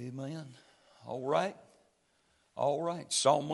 Amen. All right. All right. Psalm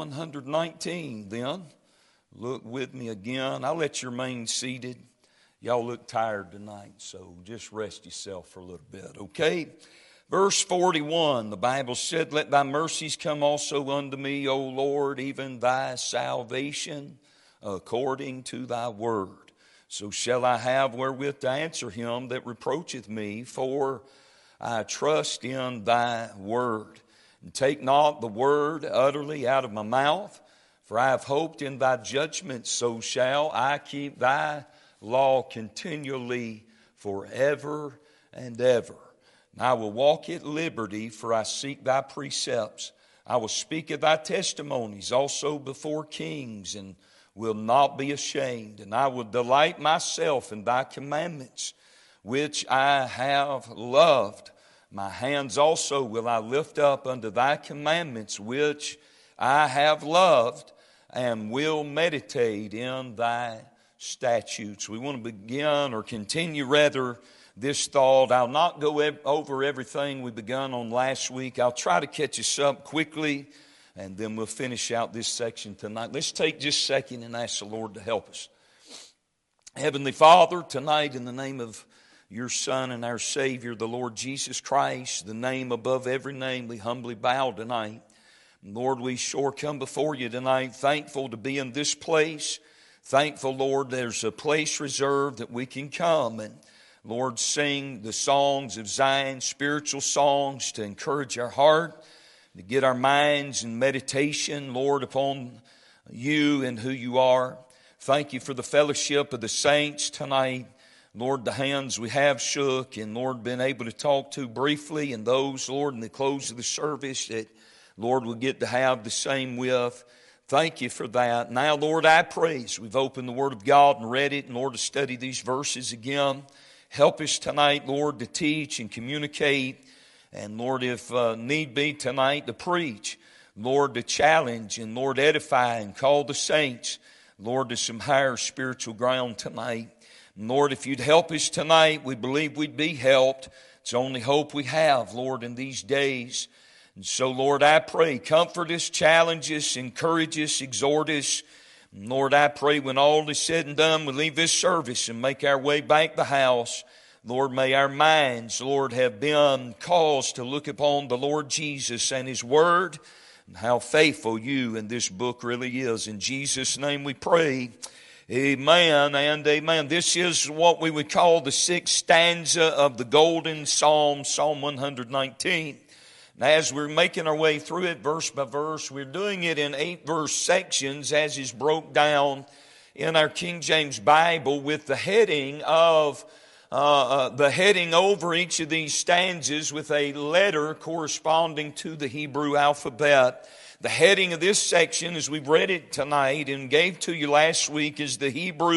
119 then. Look with me again. I'll let you remain seated. Y'all look tired tonight, so just rest yourself for a little bit, okay? Verse 41, the Bible said, "Let thy mercies come also unto me, O Lord, even thy salvation according to thy word. So shall I have wherewith to answer him that reproacheth me, for I trust in thy word. And take not the word utterly out of my mouth, for I have hoped in thy judgment, so shall I keep thy law continually forever and ever. And I will walk at liberty, for I seek thy precepts. I will speak of thy testimonies also before kings, and will not be ashamed. And I will delight myself in thy commandments, which I have loved. My hands also will I lift up unto thy commandments, which I have loved, and will meditate in thy statutes." We want to begin, or continue rather, this thought. I'll not go over everything we begun on last week. I'll try to catch us up quickly, and then we'll finish out this section tonight. Let's take just a second and ask the Lord to help us. Heavenly Father, tonight in the name of your Son and our Savior, the Lord Jesus Christ, the name above every name, we humbly bow tonight. Lord, we sure come before you tonight, thankful to be in this place. Thankful, Lord, there's a place reserved that we can come and, Lord, sing the songs of Zion, spiritual songs to encourage our heart, to get our minds in meditation, Lord, upon you and who you are. Thank you for the fellowship of the saints tonight. Lord, the hands we have shook, and Lord, been able to talk to briefly, and those, Lord, in the close of the service that, Lord, we'll get to have the same with. Thank you for that. Now, Lord, I praise. We've opened the Word of God and read it, and Lord, to study these verses again. Help us tonight, Lord, to teach and communicate, and Lord, if need be tonight, to preach. Lord, to challenge, and Lord, edify and call the saints, Lord, to some higher spiritual ground tonight. Lord, if you'd help us tonight, we believe we'd be helped. It's the only hope we have, Lord, in these days. And so, Lord, I pray, comfort us, challenge us, encourage us, exhort us. And Lord, I pray when all is said and done, we leave this service and make our way back to the house. Lord, may our minds, Lord, have been caused to look upon the Lord Jesus and His Word, and how faithful you and this book really is. In Jesus' name we pray. Amen and amen. This is what we would call the sixth stanza of the Golden Psalm, Psalm 119. And as we're making our way through it verse by verse, we're doing it in 8-verse sections as is broke down in our King James Bible, with the heading of the heading over each of these stanzas with a letter corresponding to the Hebrew alphabet. The heading of this section, as we've read it tonight and gave to you last week, is the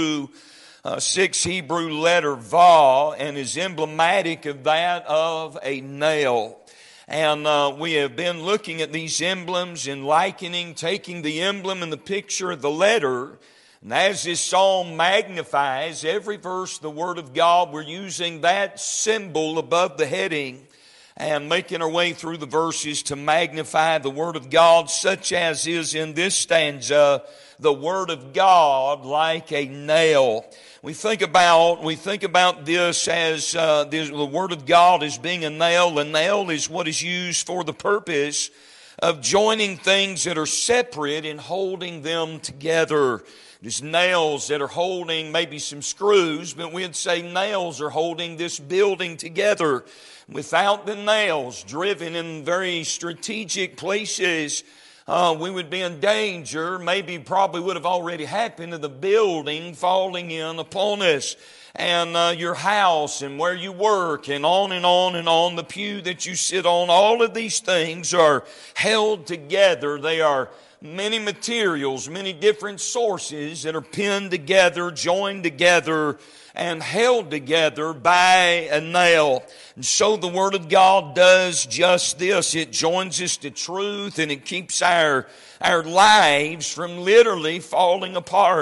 sixth Hebrew letter Vav, and is emblematic of that of a nail. And we have been looking at these emblems and likening, taking the emblem and the picture of the letter. And as this psalm magnifies every verse, the Word of God, we're using that symbol above the heading and making our way through the verses to magnify the Word of God, such as is in this stanza, the Word of God like a nail. We think about this as the Word of God as being a nail. A nail is what is used for the purpose of joining things that are separate and holding them together. There's nails that are holding maybe some screws, but we'd say nails are holding this building together. Without the nails driven in very strategic places, we would be in danger. Maybe probably would have already happened to the building falling in upon us, and your house and where you work, and on and on and on, the pew that you sit on. All of these things are held together. They are many materials, many different sources that are pinned together, joined together, and held together by a nail. And so the Word of God does just this. It joins us to truth, and it keeps our lives from literally falling apart.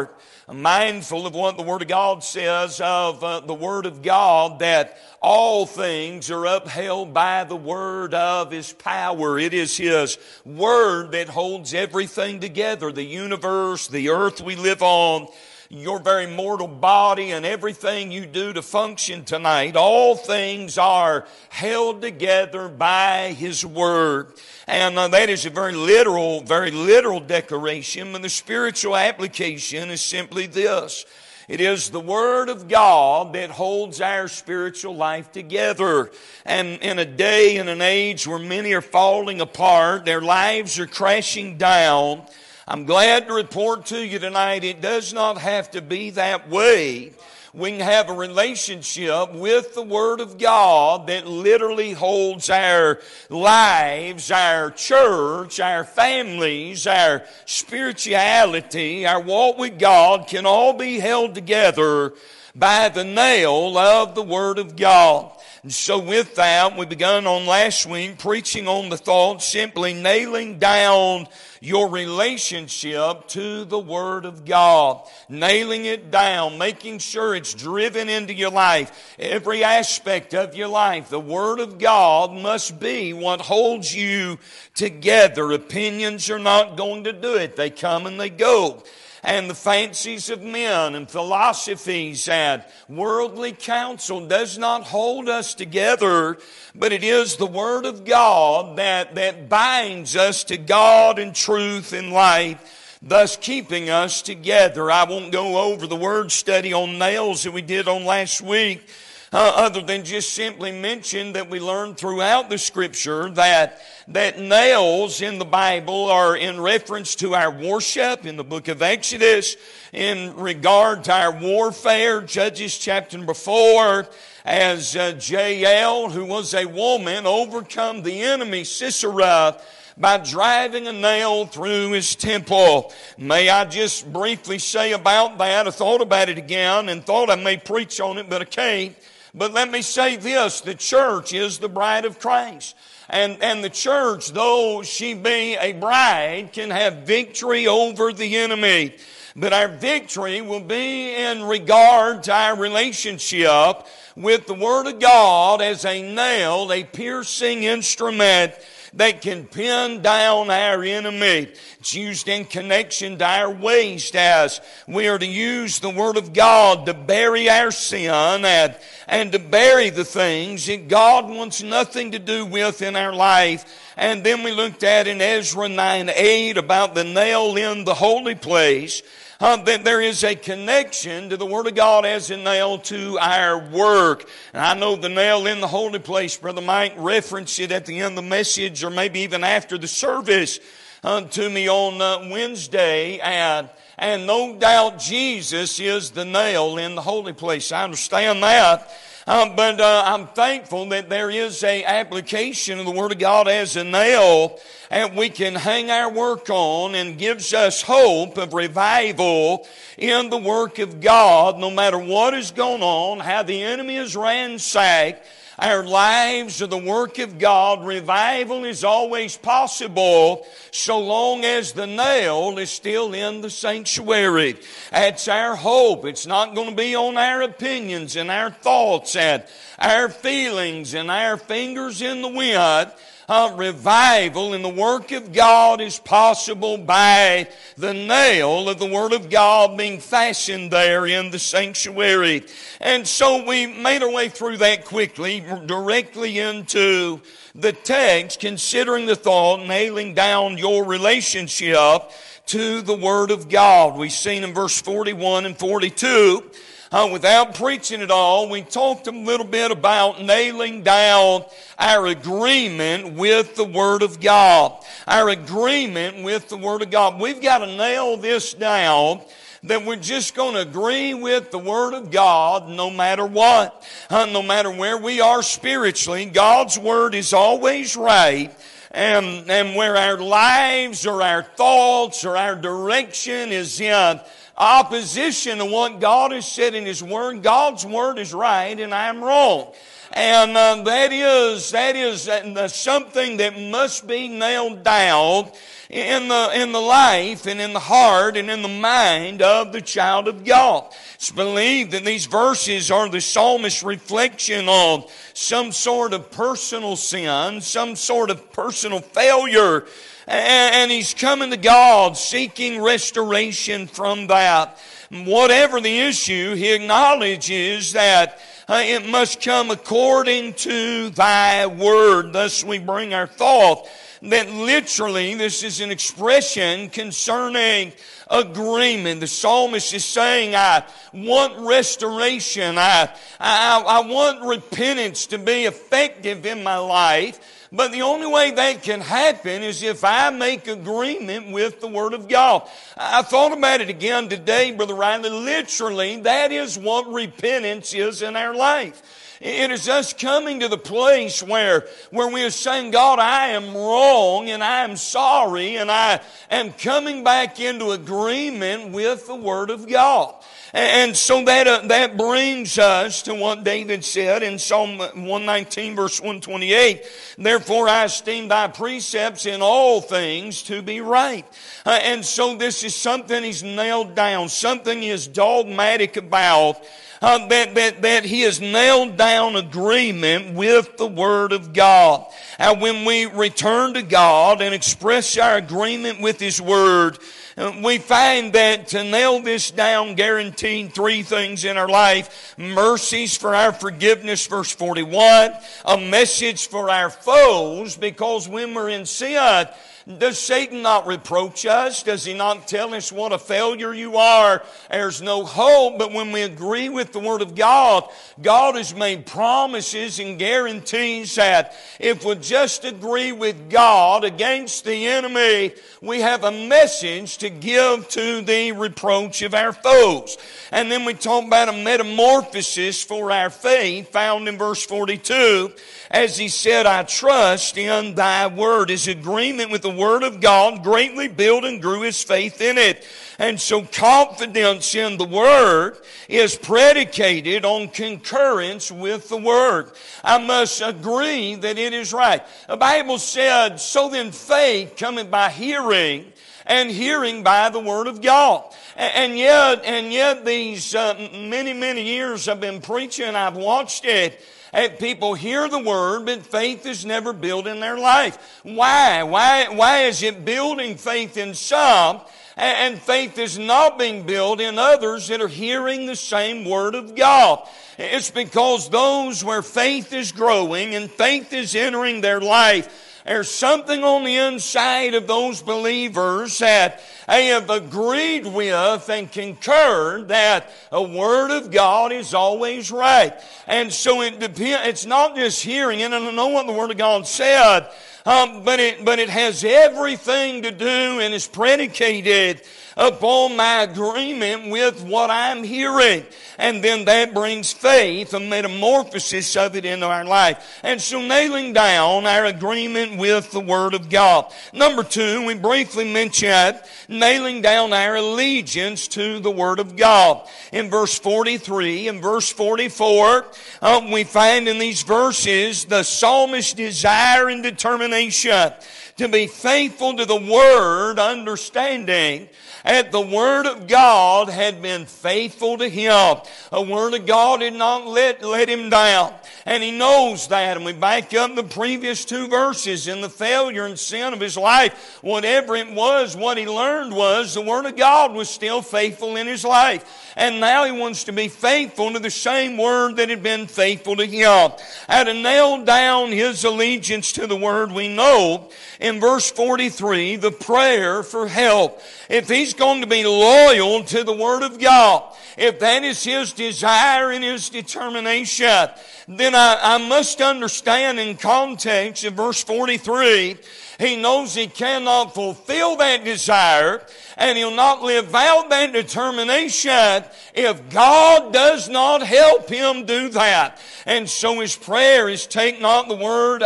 mindful of what the Word of God says of the Word of God, that all things are upheld by the word of His power. It is His Word that holds everything together, the universe, the earth we live on, your very mortal body, and everything you do to function tonight. All things are held together by His Word. And that is a very literal declaration. And the spiritual application is simply this. It is the Word of God that holds our spiritual life together. And in a day and an age where many are falling apart, their lives are crashing down, I'm glad to report to you tonight it does not have to be that way. We can have a relationship with the Word of God that literally holds our lives, our church, our families, our spirituality, our walk with God can all be held together by the nail of the Word of God. And so with that, we began on last week preaching on the thought simply nailing down your relationship to the Word of God. Nailing it down, making sure it's driven into your life. Every aspect of your life, the Word of God must be what holds you together. Opinions are not going to do it. They come and they go. And the fancies of men and philosophies and worldly counsel does not hold us together, but it is the Word of God that binds us to God and truth and life, thus keeping us together. I won't go over the word study on nails that we did on last week, other than just simply mention that we learned throughout the Scripture that nails in the Bible are in reference to our worship in the book of Exodus, in regard to our warfare, Judges chapter number 4, as Jael, who was a woman, overcome the enemy Sisera by driving a nail through his temple. May I just briefly say about that? I thought about it again and thought I may preach on it, but I can't. But let me say this, the church is the bride of Christ. And the church, though she be a bride, can have victory over the enemy. But our victory will be in regard to our relationship with the Word of God as a nail, a piercing instrument that can pin down our enemy. It's used in connection to our waste, as we are to use the Word of God to bury our sin and to bury the things that God wants nothing to do with in our life. And then we looked at in Ezra 9:8 about the nail in the holy place. That there is a connection to the Word of God as a nail to our work. And I know the nail in the holy place, Brother Mike referenced it at the end of the message, or maybe even after the service to me on Wednesday. And no doubt Jesus is the nail in the holy place. I understand that. But I'm thankful that there is a application of the Word of God as a nail, and we can hang our work on, and gives us hope of revival in the work of God, no matter what is going on, how the enemy is ransacked. Our lives are the work of God. Revival is always possible so long as the nail is still in the sanctuary. That's our hope. It's not going to be on our opinions and our thoughts and our feelings and our fingers in the wind. Revival in the work of God is possible by the nail of the Word of God being fastened there in the sanctuary. And so we made our way through that quickly, directly into the text, considering the thought, nailing down your relationship to the Word of God. We've seen in verse 41 and 42, without preaching at all, we talked a little bit about nailing down our agreement with the Word of God. Our agreement with the Word of God. We've got to nail this down, that we're just going to agree with the Word of God no matter what. No matter where we are spiritually, God's Word is always right. And where our lives or our thoughts or our direction is in opposition to what God has said in His Word, God's Word is right and I'm wrong. And that is something that must be nailed down in the life and in the heart and in the mind of the child of God. It's believed that these verses are the psalmist's reflection on some sort of personal sin, some sort of personal failure, and he's coming to God seeking restoration from that. Whatever the issue, he acknowledges that it must come according to thy word. Thus we bring our thought that literally this is an expression concerning agreement. The psalmist is saying, I want restoration. I want repentance to be effective in my life. But the only way that can happen is if I make agreement with the Word of God. I thought about it again today, Brother Riley. Literally, that is what repentance is in our life. It is us coming to the place where we are saying, God, I am wrong and I am sorry and I am coming back into agreement with the Word of God. And so that brings us to what David said in Psalm 119 verse 128. Therefore I esteem thy precepts in all things to be right. And so this is something he's nailed down, something he is dogmatic about. That he has nailed down agreement with the Word of God. And when we return to God and express our agreement with His Word, we find that to nail this down guaranteed three things in our life. Mercies for our forgiveness, verse 41. A message for our foes, because when we're in sin, does Satan not reproach us? Does he not tell us what a failure you are? There's no hope. But when we agree with the Word of God, God has made promises and guarantees that if we just agree with God against the enemy, we have a message to give to the reproach of our foes. And then we talk about a metamorphosis for our faith found in verse 42. As he said, I trust in thy word. His agreement with the Word of God greatly built and grew his faith in it. And so confidence in the Word is predicated on concurrence with the Word. I must agree that it is right. The Bible said, so then faith cometh by hearing, and hearing by the Word of God. And yet these many years I've been preaching, I've watched it, and people hear the Word, but faith is never built in their life. Why? Why is it building faith in some, and faith is not being built in others that are hearing the same Word of God? It's because those where faith is growing and faith is entering their life, there's something on the inside of those believers that they have agreed with and concurred that the Word of God is always right. And so it depends. It's not just hearing it. I don't know what the Word of God said, but it has everything to do and is predicated upon my agreement with what I'm hearing. And then that brings faith, a metamorphosis of it into our life. And so nailing down our agreement with the Word of God. Number two, we briefly mentioned nailing down our allegiance to the Word of God. In verse 43 and verse 44, we find in these verses the psalmist's desire and determination to be faithful to the Word, understanding that the Word of God had been faithful to him. The Word of God did not let him down. And he knows that. And we back up the previous two verses in the failure and sin of his life. Whatever it was, what he learned was the Word of God was still faithful in his life. And now he wants to be faithful to the same Word that had been faithful to him. And to nail down his allegiance to the Word, we know in verse 43, the prayer for help. If he's going to be loyal to the Word of God, if that is his desire and his determination, then I must understand in context of verse 43, he knows he cannot fulfill that desire And he'll not live out that determination if God does not help him do that. And so his prayer is, take not the word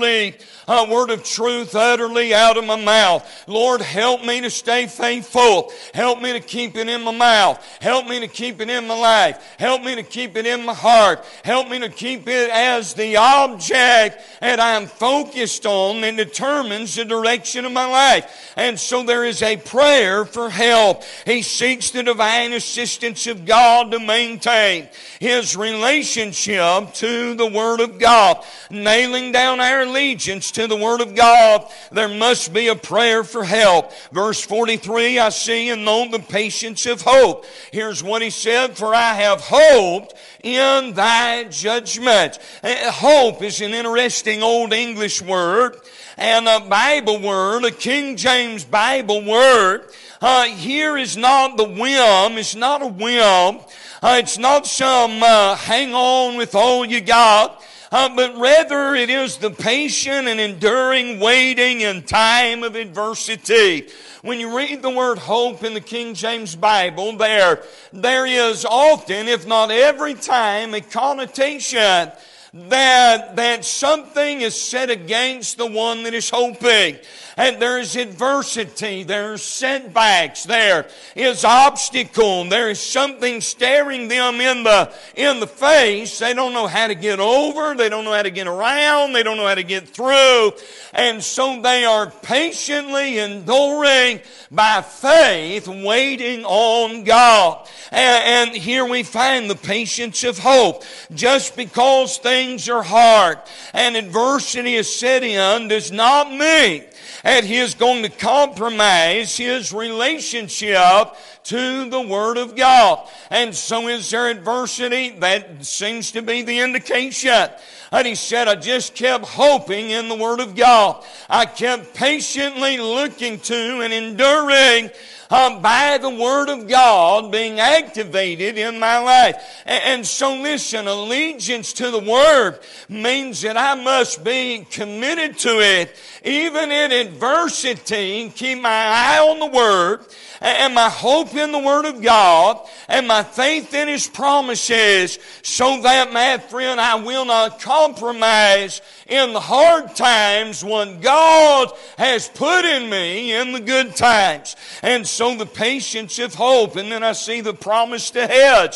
word of truth utterly out of my mouth. Lord, help me to stay faithful. Help me to keep it in my mouth. Help me to keep it in my life. Help me to keep it in my heart. Help me to keep it as the object that I'm focused on that determines the direction of my life. And so there is a prayer for help. He seeks the divine assistance of God to maintain his relationship to the Word of God. Nailing down our allegiance to the Word of God, there must be a prayer for help. Verse 43, I see and know the patience of hope. Here's what he said, for I have hoped in thy judgment. Hope is an interesting old English word and a Bible word, a King James Bible word. Here is not the whim, it's not a whim, it's not some hang on with all you got. But rather it is the patient and enduring waiting in time of adversity. When you read the word hope in the King James Bible, there is often, if not every time, a connotation that something is set against the one that is hoping. And there is adversity, there are setbacks, there is obstacle, there is something staring them in the face. They don't know how to get over, they don't know how to get around, they don't know how to get through. And so they are patiently enduring by faith, waiting on God. And here we find the patience of hope. Just because things are hard and adversity is set in does not mean that he is going to compromise his relationship to the Word of God. And so is there adversity? That seems to be the indication. And he said, I just kept hoping in the Word of God. I kept patiently looking to and enduring by the Word of God being activated in my life. And so listen, allegiance to the Word means that I must be committed to it, even in adversity, keep my eye on the Word, and my hope in the Word of God, and my faith in His promises, so that, my friend, I will not compromise in the hard times what God has put in me in the good times. And so the patience of hope, and then I see the promise to hedge.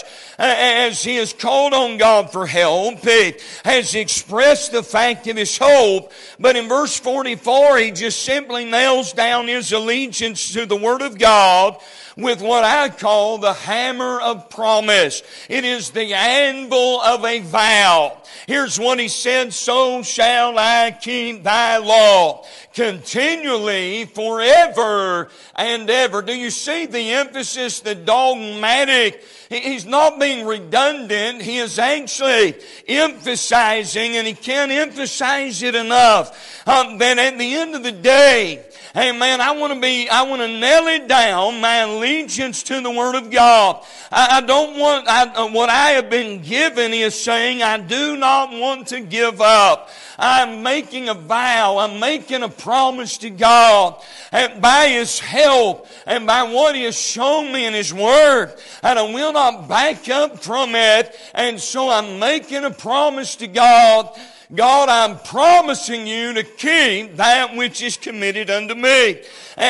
As he has called on God for help, he has expressed the fact of his hope, but in verse 44 he just simply nails down his allegiance to the Word of God with what I call the hammer of promise. It is the anvil of a vow. Here's what he said, so shall I keep thy law continually forever and ever. Do you see the emphasis, the dogmatic? He's not being redundant. He is actually emphasizing, and he can't emphasize it enough, that at the end of the day, hey man, I want to nail it down, my allegiance to the Word of God. I don't want, what I have been given is saying I do not want to give up. I'm making a vow, I'm making a promise to God, and by His help and by what He has shown me in His Word, and I will not back up from it. And so I'm making a promise to God. God, I'm promising you to keep that which is committed unto me.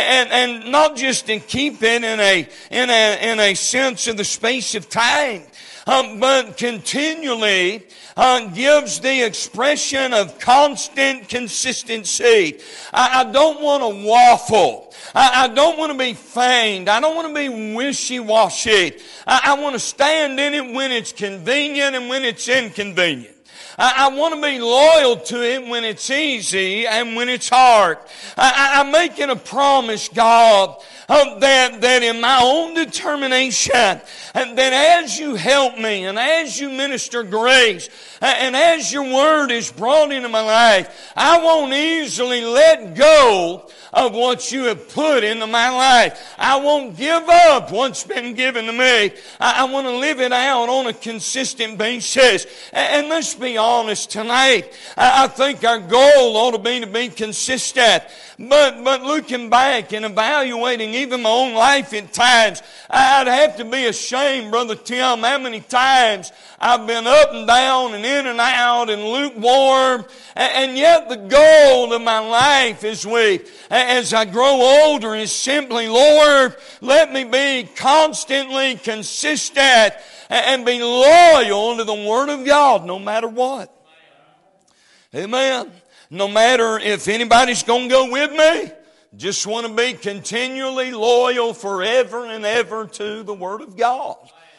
And not just to keep it in a sense of the space of time, but continually gives the expression of constant consistency. I don't want to waffle. I don't want to be feigned. I don't want to be wishy-washy. I want to stand in it when it's convenient and when it's inconvenient. I want to be loyal to it when it's easy and when it's hard. I'm making a promise, God, that in my own determination, and that as you help me and as you minister grace and as your Word is brought into my life, I won't easily let go of what you have put into my life. I won't give up what's been given to me. I want to live it out on a consistent basis. And let's be honest. honest tonight, I think our goal ought to be consistent. But looking back and evaluating even my own life at times, I'd have to be ashamed, Brother Tim, how many times I've been up and down and in and out and lukewarm. And yet the goal of my life as I grow older is simply, Lord, let me be constantly consistent and be loyal to the Word of God no matter what. Amen. No matter if anybody's going to go with me, just want to be continually loyal forever and ever to the Word of God.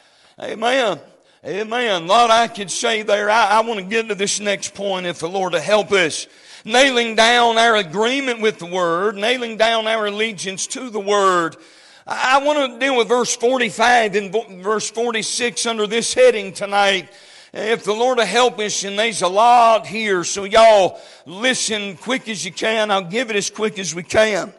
Amen. Amen. A lot I could say there. I want to get to this next point if the Lord will help us. Nailing down our agreement with the Word, nailing down our allegiance to the Word. I want to deal with verse 45 and verse 46 under this heading tonight. If the Lord will help us, and there's a lot here, so y'all listen quick as you can. I'll give it as quick as we can.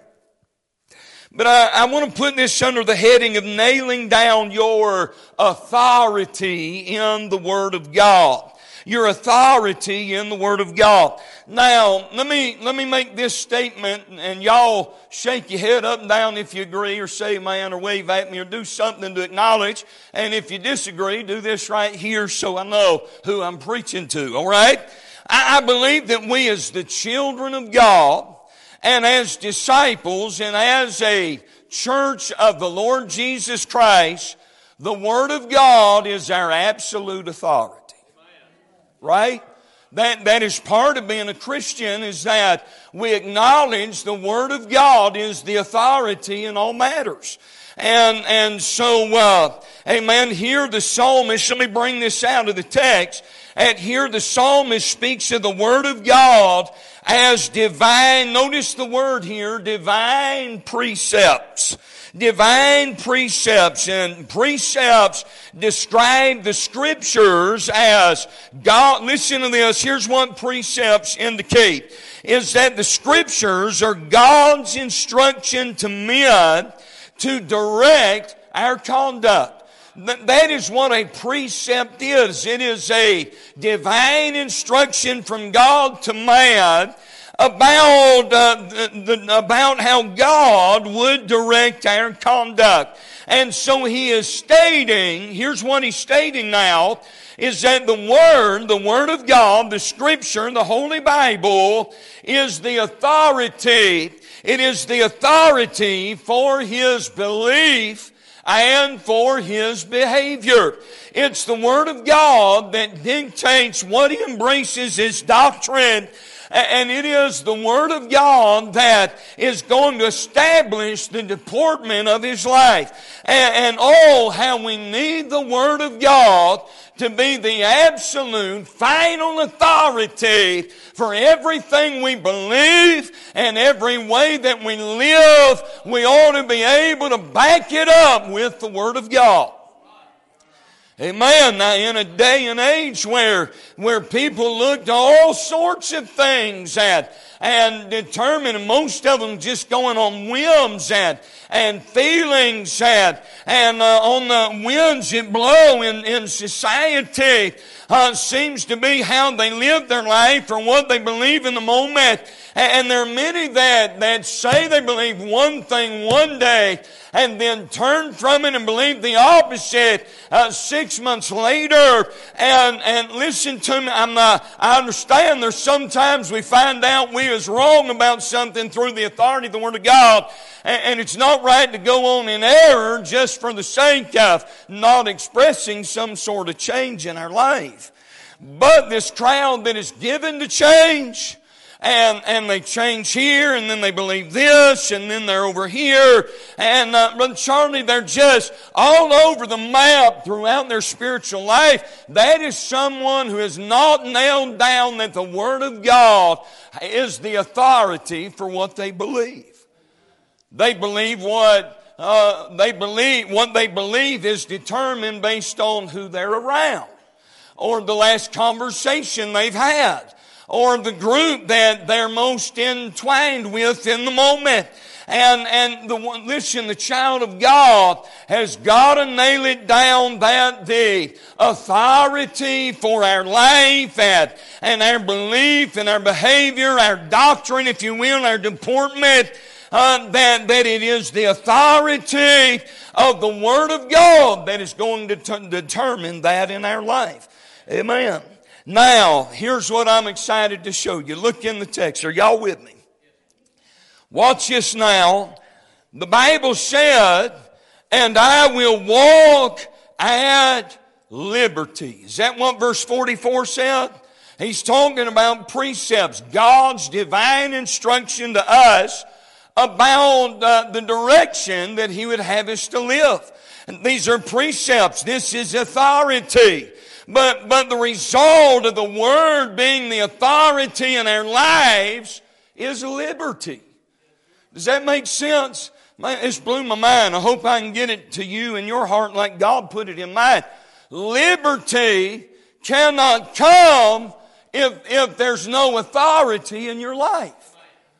But I want to put this under the heading of nailing down your authority in the Word of God. Your authority in the Word of God. Now, let me make this statement, and y'all shake your head up and down if you agree, or say amen, or wave at me, or do something to acknowledge. And if you disagree, do this right here so I know who I'm preaching to, all right? I believe that we as the children of God, and as disciples, and as a church of the Lord Jesus Christ, the Word of God is our absolute authority. Right? That is part of being a Christian, is that we acknowledge the Word of God is the authority in all matters. And so, amen, here the psalmist, let me bring this out of the text, and here the psalmist speaks of the Word of God as divine, notice the word here, divine precepts. Divine precepts, and precepts describe the Scriptures as God. Listen to this. Here's what precepts indicate, is that the Scriptures are God's instruction to men to direct our conduct. That is what a precept is. It is a divine instruction from God to man about how God would direct our conduct. And so he is stating, here's what he's stating now, is that the Word of God, the Scripture, the Holy Bible, is the authority. It is the authority for his belief and for his behavior. It's the Word of God that dictates what he embraces as doctrine. And it is the Word of God that is going to establish the deportment of his life. And oh, how we need the Word of God to be the absolute final authority for everything we believe and every way that we live. We ought to be able to back it up with the Word of God. Amen. Now, in a day and age where people look to all sorts of things and determine, and most of them just going on whims and feelings and on the winds that blow in society, seems to be how they live their life or what they believe in the moment. And there are many that say they believe one thing one day and then turn from it and believe the opposite 6 months later. And listen to me, I understand there's sometimes we find out we was wrong about something through the authority of the Word of God. And it's not right to go on in error just for the sake of not expressing some sort of change in our life. But this crowd that is given to change, and they change here, and then they believe this, and then they're over here. And Brother Charlie, they're just all over the map throughout their spiritual life. That is someone who has not nailed down that the Word of God is the authority for what they believe. They believe what they believe is determined based on who they're around, or the last conversation they've had, or the group that they're most entwined with in the moment. And listen, the child of God has got to nail it down that the authority for our life and our belief and our behavior, our doctrine, if you will, our deportment, that it is the authority of the Word of God that is going to determine that in our life. Amen. Now, here's what I'm excited to show you. Look in the text. Are y'all with me? Watch this now. The Bible said, and I will walk at liberty. Is that what verse 44 said? He's talking about precepts, God's divine instruction to us about the direction that He would have us to live. And these are precepts. This is authority. But the result of the Word being the authority in our lives is liberty. Does that make sense? Man, this blew my mind. I hope I can get it to you in your heart like God put it in mine. Liberty cannot come if there's no authority in your life.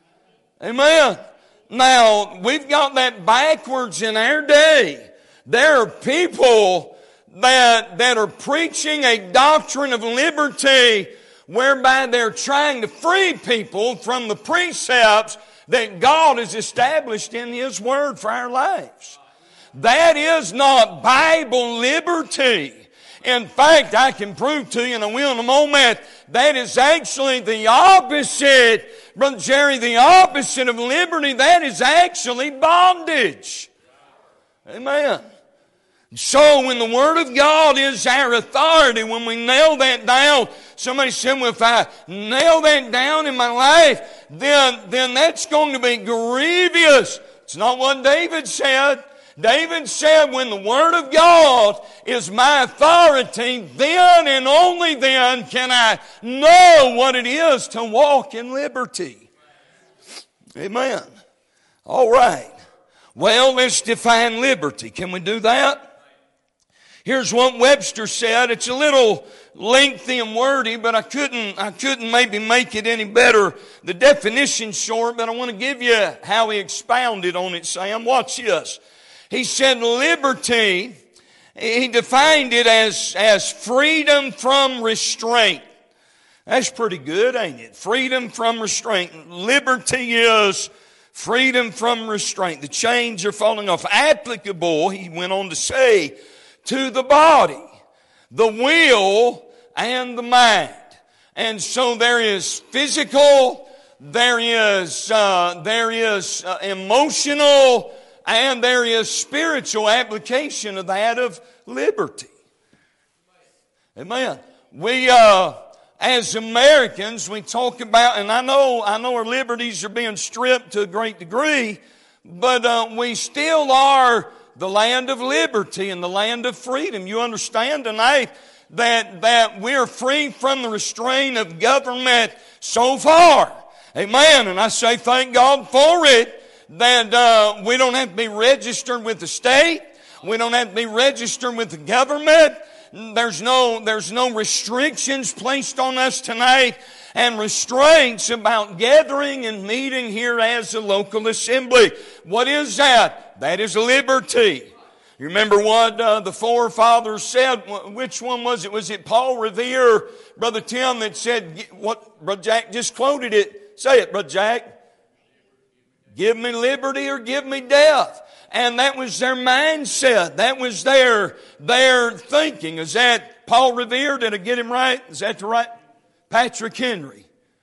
Amen. Now, we've got that backwards in our day. There are people that are preaching a doctrine of liberty whereby they're trying to free people from the precepts that God has established in His Word for our lives. That is not Bible liberty. In fact, I can prove to you, and I will in a moment, that is actually the opposite. Brother Jerry, the opposite of liberty, that is actually bondage. Amen. So when the Word of God is our authority, when we nail that down, somebody said, well, if I nail that down in my life, then that's going to be grievous. It's not what David said. David said, when the Word of God is my authority, then and only then can I know what it is to walk in liberty. Amen. All right. Well, let's define liberty. Can we do that? Here's what Webster said. It's a little lengthy and wordy, but I couldn't maybe make it any better. The definition's short, but I want to give you how he expounded on it, Sam. Watch this. He said liberty, he defined it as freedom from restraint. That's pretty good, ain't it? Freedom from restraint. Liberty is freedom from restraint. The chains are falling off. Applicable, he went on to say, to the body, the will, and the mind. And so there is physical, there is emotional, and there is spiritual application of that of liberty. Amen. We, as Americans, we talk about, and I know our liberties are being stripped to a great degree, but we still are the land of liberty and the land of freedom. You understand tonight that we're free from the restraint of government so far. Amen. And I say thank God for it, that we don't have to be registered with the state. We don't have to be registered with the government. There's no restrictions placed on us tonight and restraints about gathering and meeting here as a local assembly. What is that? That is liberty. You remember what the forefathers said? Which one was it? Was it Paul Revere, Brother Tim, that said, what Brother Jack just quoted it. Say it, Brother Jack. Give me liberty or give me death. And that was their mindset. That was their thinking. Is that Paul Revere? Did I get him right? Is that the right? Patrick Henry.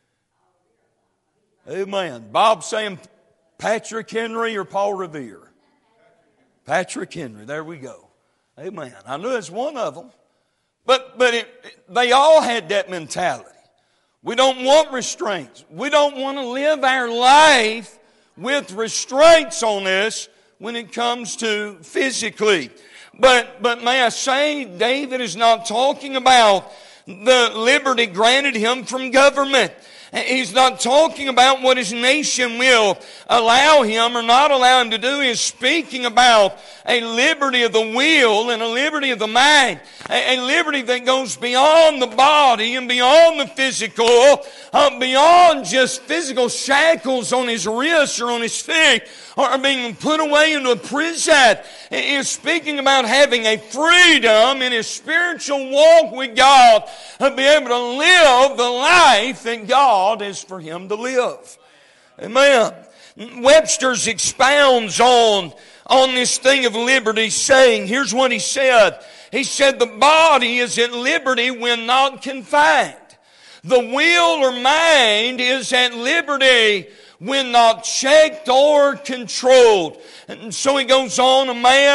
Amen. Bob saying Patrick Henry or Paul Revere? Patrick Henry. There we go. Amen. I knew it's one of them. But they all had that mentality. We don't want restraints. We don't want to live our life with restraints on us when it comes to physically. But may I say, David is not talking about the liberty granted him from government. He's not talking about what his nation will allow him or not allow him to do. He's speaking about a liberty of the will and a liberty of the mind. A liberty that goes beyond the body and beyond the physical, beyond just physical shackles on his wrists or on his feet, or being put away into a prison. He's speaking about having a freedom in his spiritual walk with God and be able to live the life that God is for him to live. Amen. Webster's expounds on this thing of liberty, saying, here's what he said. He said, the body is at liberty when not confined. The will or mind is at liberty when not checked or controlled. And so he goes on, a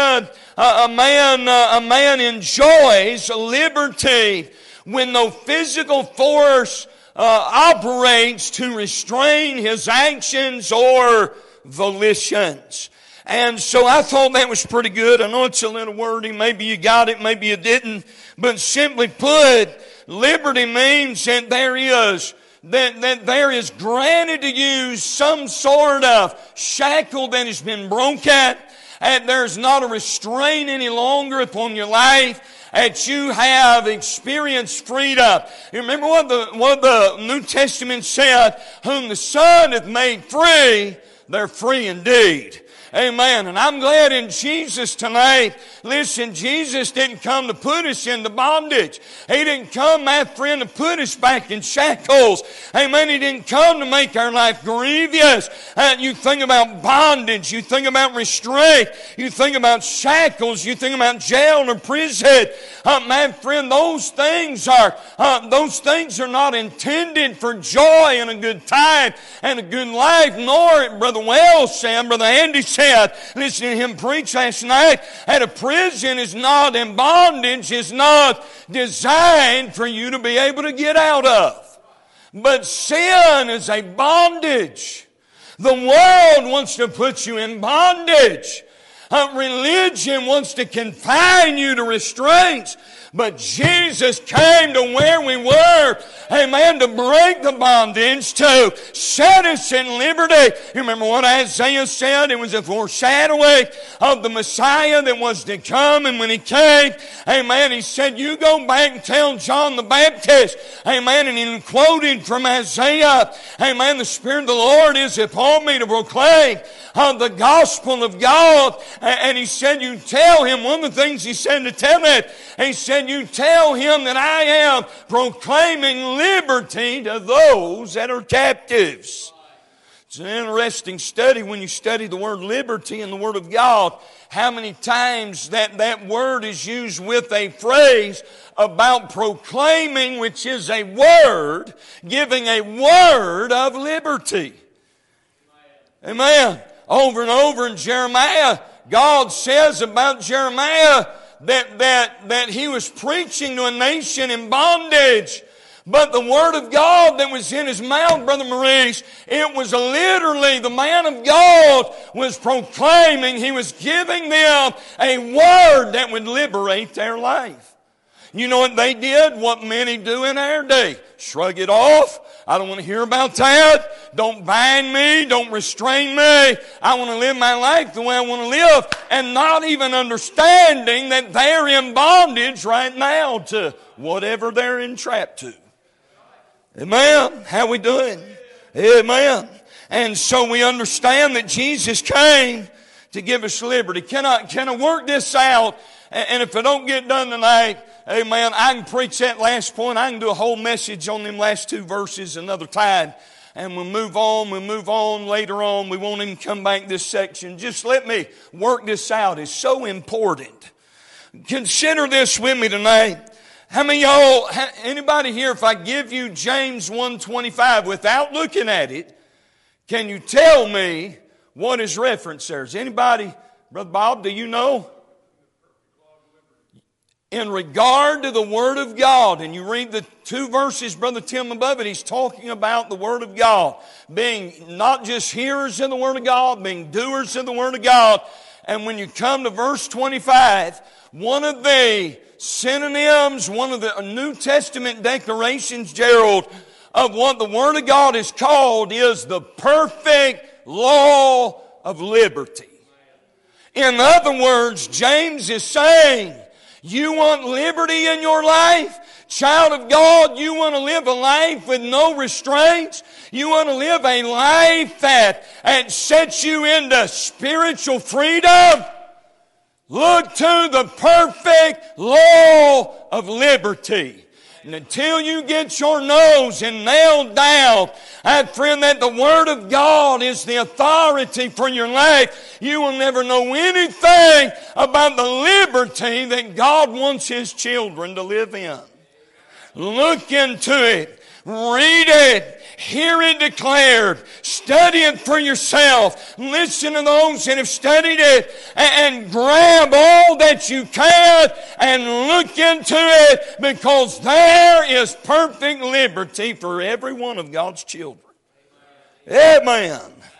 man enjoys liberty when no physical force operates to restrain his actions or volitions. And so I thought that was pretty good. I know it's a little wordy. Maybe you got it, maybe you didn't. But simply put, liberty means that there is granted to you some sort of shackle that has been broken, and there's not a restraint any longer upon your life, that you have experienced freedom. You remember what the New Testament said? Whom the Son hath made free, they're free indeed. Amen. And I'm glad in Jesus tonight. Listen, Jesus didn't come to put us into bondage. He didn't come, my friend, to put us back in shackles. Amen. He didn't come to make our life grievous. You think about bondage. You think about restraint. You think about shackles. You think about jail or prison. My friend, those things are not intended for joy and a good time and a good life, nor, Brother Wells said, Brother Andy said, listen to him preach last night, that a prison is not, and bondage is not designed for you to be able to get out of. But sin is a bondage. The world wants to put you in bondage. Religion wants to confine you to restraints. But Jesus came to where we were, amen, to break the bondage, to set us in liberty. You remember what Isaiah said? It was a foreshadowing of the Messiah that was to come. And when He came, amen, He said, you go back and tell John the Baptist, amen, and He quoted from Isaiah, amen, the Spirit of the Lord is upon me to proclaim the gospel of God. And He said, you tell him, one of the things He said to tell it, He said, you tell him that I am proclaiming liberty to those that are captives. It's an interesting study when you study the word liberty in the Word of God, how many times that word is used with a phrase about proclaiming, which is a word, giving a word of liberty. Amen. Over and over in Jeremiah, God says about Jeremiah that he was preaching to a nation in bondage. But the Word of God that was in his mouth, Brother Maurice, it was literally the man of God was proclaiming, he was giving them a word that would liberate their life. You know what they did? What many do in our day. Shrug it off. I don't want to hear about that. Don't bind me. Don't restrain me. I want to live my life the way I want to live. And not even understanding that they're in bondage right now to whatever they're entrapped to. Amen. How we doing? Amen. And so we understand that Jesus came to give us liberty. Can I work this out? And if it don't get done tonight, amen, I can preach that last point. I can do a whole message on them last two verses another time. And we'll move on later on. We won't even come back this section. Just let me work this out. It's so important. Consider this with me tonight. How many of y'all, anybody here, if I give you James 1:25 without looking at it, can you tell me what is referenced there? Is anybody, Brother Bob, do you know? In regard to the Word of God, and you read the two verses, Brother Tim, above it, he's talking about the Word of God. Being not just hearers of the Word of God, being doers of the Word of God. And when you come to verse 25, one of the synonyms, one of the New Testament declarations, Gerald, of what the Word of God is called is the perfect law of liberty. In other words, James is saying, you want liberty in your life? Child of God, you want to live a life with no restraints? You want to live a life that sets you into spiritual freedom? Look to the perfect law of liberty. And until you get your nose and nailed down, friend, that the Word of God is the authority for your life, you will never know anything about the liberty that God wants His children to live in. Look into it. Read it. Hear it declared. Study it for yourself. Listen to those that have studied it and grab all that you can and look into it, because there is perfect liberty for every one of God's children. Amen.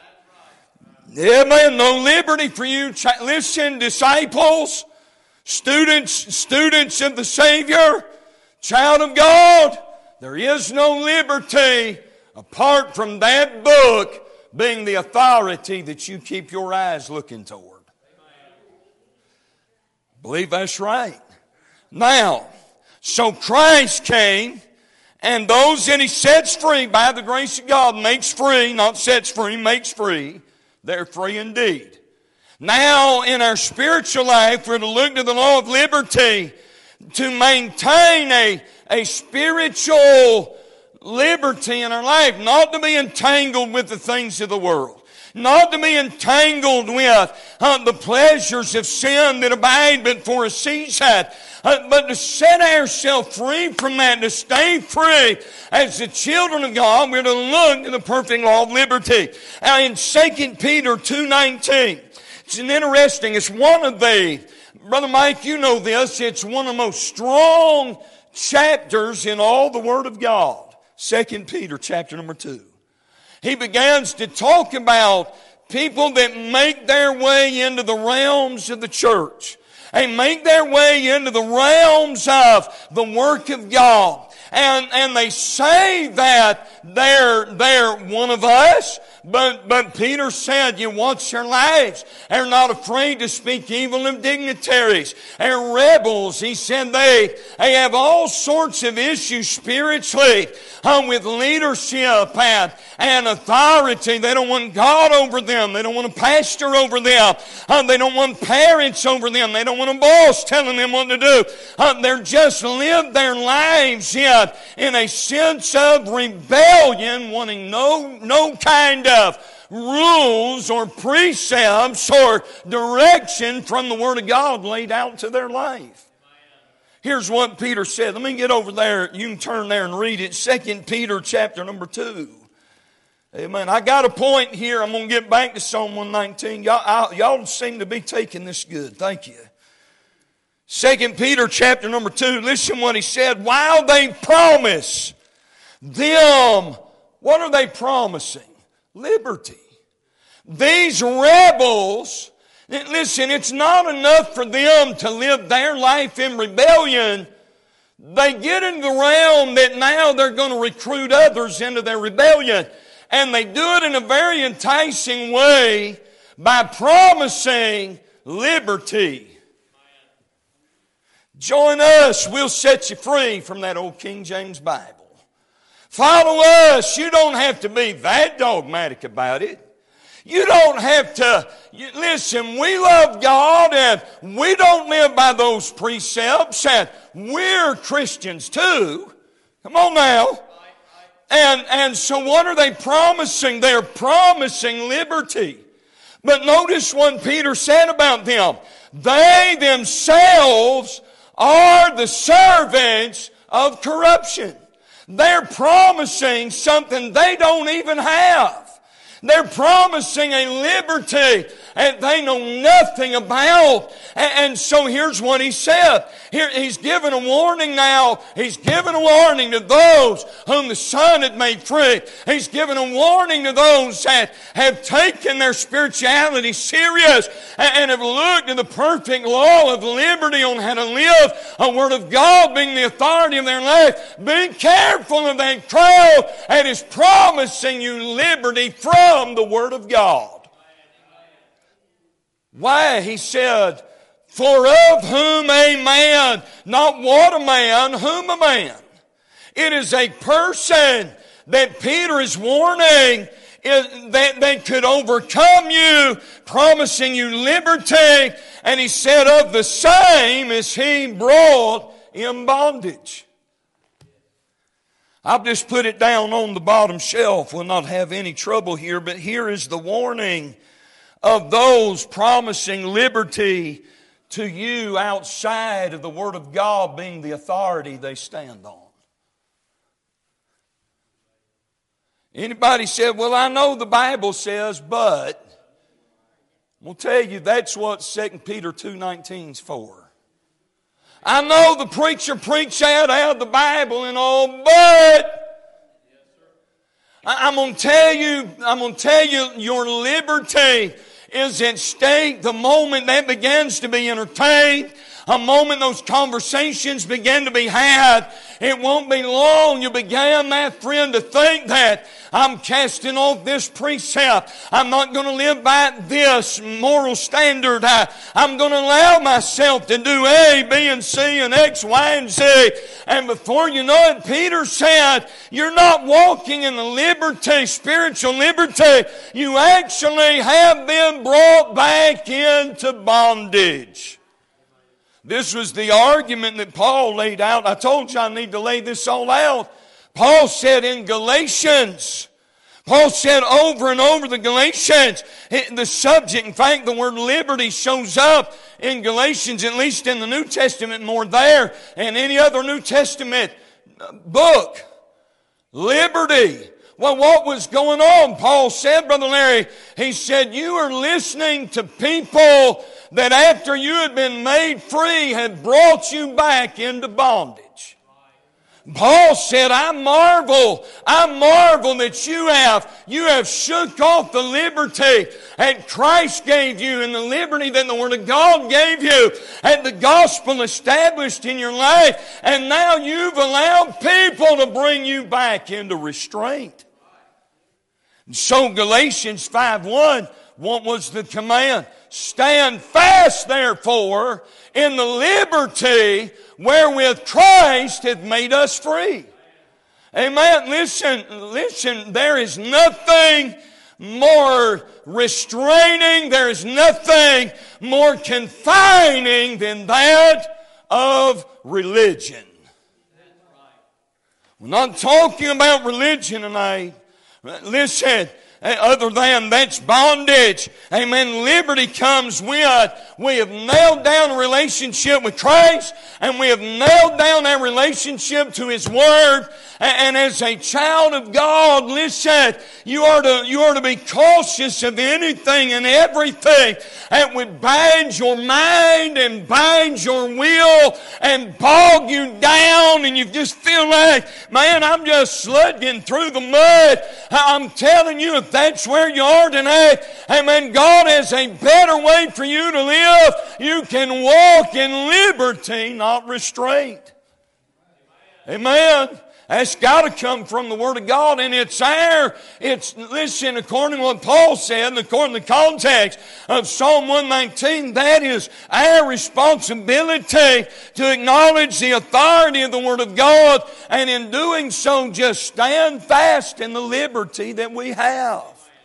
Amen. No liberty for you. Listen, disciples, students of the Savior, child of God, there is no liberty apart from that book being the authority that you keep your eyes looking toward. Believe that's right. Now, so Christ came, and those that He sets free by the grace of God, makes free, not sets free, makes free, they're free indeed. Now, in our spiritual life, we're to look to the law of liberty to maintain a spiritual liberty in our life, not to be entangled with the things of the world, not to be entangled with the pleasures of sin that abide but for a season, but to set ourselves free from that, to stay free. As the children of God, we're to look to the perfect law of liberty. Now in 2 Peter 2:19, it's one of the, Brother Mike, you know this, it's one of the most strong chapters in all the Word of God. 2 Peter chapter number 2. He begins to talk about people that make their way into the realms of the church. They make their way into the realms of the work of God. And they say that they're one of us. But Peter said, you watch their lives. They're not afraid to speak evil of dignitaries. They're rebels. He said they have all sorts of issues spiritually with leadership and authority. They don't want God over them. They don't want a pastor over them. They don't want parents over them. They don't want a boss telling them what to do. They're just live their lives yet in a sense of rebellion, wanting no kind of rules or precepts or direction from the Word of God laid out to their life. Here's what Peter said. Let me get over there. You can turn there and read it. 2 Peter chapter number 2. Amen. I got a point here. I'm going to get back to Psalm 119. Y'all seem to be taking this good. Thank you. 2 Peter chapter number 2. Listen what he said. While they promise them, what are they promising? Liberty. These rebels, listen, it's not enough for them to live their life in rebellion. They get into the realm that now they're going to recruit others into their rebellion. And they do it in a very enticing way by promising liberty. Join us, we'll set you free from that old King James Bible. Follow us. You don't have to be that dogmatic about it. You don't have to. Listen, we love God and we don't live by those precepts, and we're Christians too. Come on now. And so what are they promising? They're promising liberty. But notice what Peter said about them. They themselves are the servants of corruption. They're promising something they don't even have. They're promising a liberty and they know nothing about. And so here's what he said. Here, he's given a warning now. He's given a warning to those whom the Son had made free. He's given a warning to those that have taken their spirituality serious and have looked at the perfect law of liberty on how to live, a Word of God being the authority of their life. Be careful of that crowd that is promising you liberty from the Word of God. Why? He said, for of whom a man, not what a man, whom a man. It is a person that Peter is warning that could overcome you, promising you liberty. And he said, of the same is he brought in bondage. I've just put it down on the bottom shelf. We'll not have any trouble here, but here is the warning of those promising liberty to you outside of the Word of God being the authority they stand on. Anybody said, well, I know the Bible says, but I'm going to tell you that's what 2 Peter 2:19 is for. I know the preacher preached that out of the Bible and all, but I'm going to tell you your liberty is at stake the moment that begins to be entertained. A moment those conversations begin to be had, it won't be long. You begin, my friend, to think that I'm casting off this precept. I'm not going to live by this moral standard. I'm going to allow myself to do A, B, and C, and X, Y, and Z. And before you know it, Peter said, you're not walking in the liberty, spiritual liberty. You actually have been brought back into bondage. This was the argument that Paul laid out. I told you I need to lay this all out. Paul said in Galatians, Paul said over and over the Galatians, the subject, in fact, the word liberty shows up in Galatians, at least in the New Testament, more there than any other New Testament book. Liberty. Well, what was going on? Paul said, Brother Larry, he said, you are listening to people that after you had been made free had brought you back into bondage. Paul said, I marvel that you have shook off the liberty that Christ gave you and the liberty that the Word of God gave you and the gospel established in your life, and now you've allowed people to bring you back into restraint. So Galatians 5:1, what was the command? Stand fast, therefore, in the liberty wherewith Christ hath made us free. Amen. Listen, there is nothing more restraining, there is nothing more confining than that of religion. We're not talking about religion tonight. Listen, other than that's bondage. Amen. Liberty comes with, we have nailed down a relationship with Christ, and we have nailed down our relationship to His Word. And as a child of God, listen, you are to be cautious of anything and everything that would bind your mind and bind your will and bog you down, and you just feel like, man, I'm just slugging through the mud. I'm telling you, if that's where you are tonight, amen, God has a better way for you to live. You can walk in liberty, not restraint. Amen. That's got to come from the Word of God, and listen, according to what Paul said, and according to the context of Psalm 119, that is our responsibility to acknowledge the authority of the Word of God, and in doing so, just stand fast in the liberty that we have.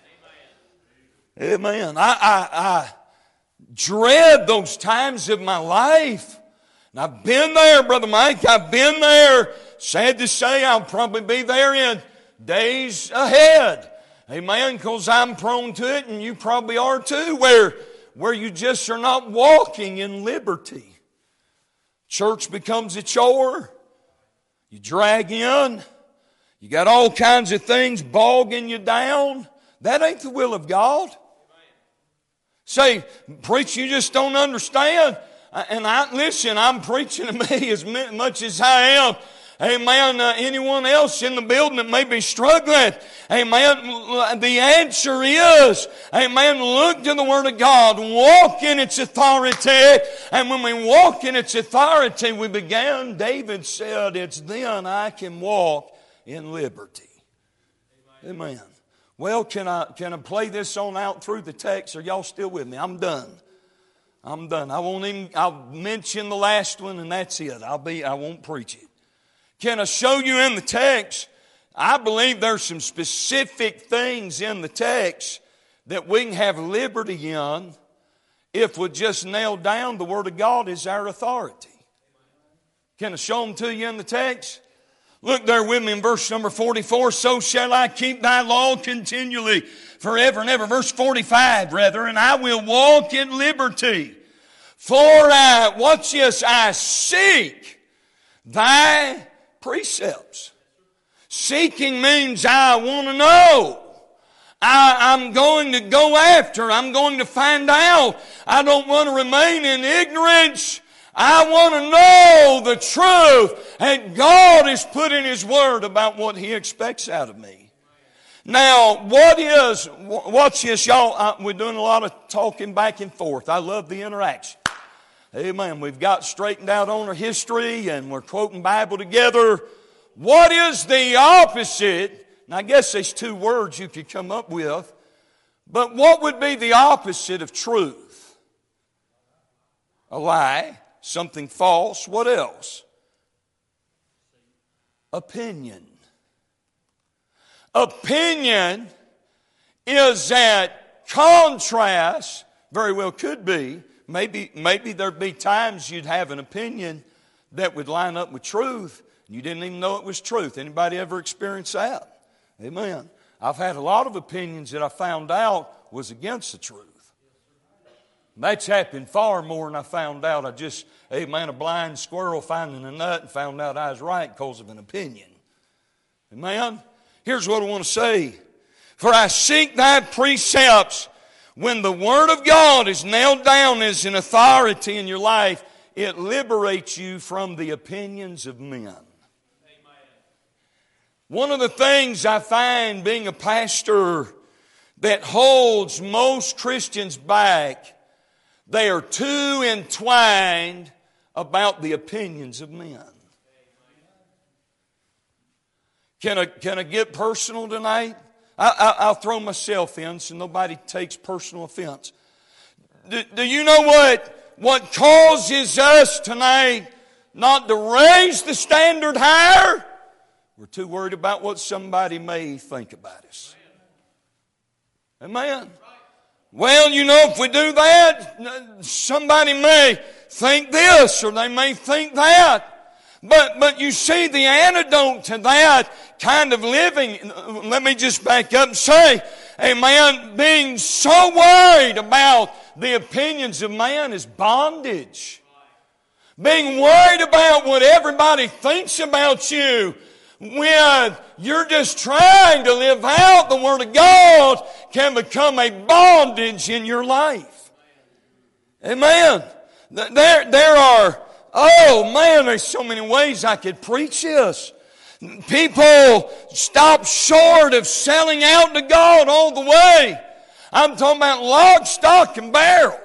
Amen. I dread those times of my life. And I've been there, Brother Mike. I've been there. Sad to say, I'll probably be there in days ahead. Amen. Because I'm prone to it, and you probably are too, where you just are not walking in liberty. Church becomes a chore. You drag in. You got all kinds of things bogging you down. That ain't the will of God. Say, preach, you just don't understand. And listen, I'm preaching to me as much as I am. Amen. Anyone else in the building that may be struggling, amen, the answer is, amen, look to the Word of God, walk in its authority, and when we walk in its authority, we began, David said, it's then I can walk in liberty. Amen. Well, can I play this on out through the text? Are y'all still with me? I'm done. I'll mention the last one and that's it. I won't preach it. Can I show you in the text? I believe there's some specific things in the text that we can have liberty in if we just nail down the Word of God as our authority. Can I show them to you in the text? Look there with me in verse number 44. So shall I keep thy law continually forever and ever. Verse 45, rather, and I will walk in liberty. For watch this, I seek thy precepts. Seeking means I want to know. I'm going to go after. I'm going to find out. I don't want to remain in ignorance. I want to know the truth. And God has put in His Word about what He expects out of me. Now, watch this, y'all. We're doing a lot of talking back and forth. I love the interaction. Amen. We've got straightened out on our history and we're quoting Bible together. What is the opposite? And I guess there's two words you could come up with. But what would be the opposite of truth? A lie, something false. What else? Opinion. Opinion is that contrast, very well could be. Maybe there'd be times you'd have an opinion that would line up with truth, and you didn't even know it was truth. Anybody ever experienced that? Amen. I've had a lot of opinions that I found out was against the truth. That's happened far more than I found out. A blind squirrel finding a nut and found out I was right because of an opinion. Amen. Here's what I want to say. For I seek thy precepts. When the Word of God is nailed down as an authority in your life, it liberates you from the opinions of men. Amen. One of the things I find being a pastor that holds most Christians back, they are too entwined about the opinions of men. Can I get personal tonight? I'll throw myself in so nobody takes personal offense. Do you know what causes us tonight not to raise the standard higher? We're too worried about what somebody may think about us. Amen. Well, you know, if we do that, somebody may think this or they may think that. But you see, the antidote to that kind of living, let me just back up and say, a man being so worried about the opinions of man is bondage. Being worried about what everybody thinks about you when you're just trying to live out the Word of God can become a bondage in your life. Amen. There are, oh man, there's so many ways I could preach this. People stop short of selling out to God all the way. I'm talking about lock, stock, and barrel.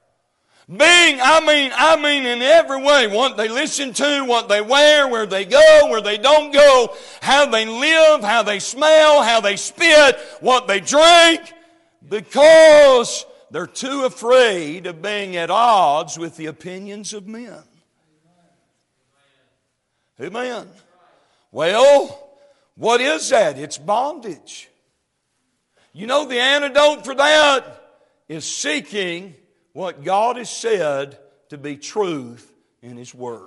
I mean in every way. What they listen to, what they wear, where they go, where they don't go, how they live, how they smell, how they spit, what they drink, because they're too afraid of being at odds with the opinions of men. Amen. Well, what is that? It's bondage. You know, the antidote for that is seeking what God has said to be truth in His Word.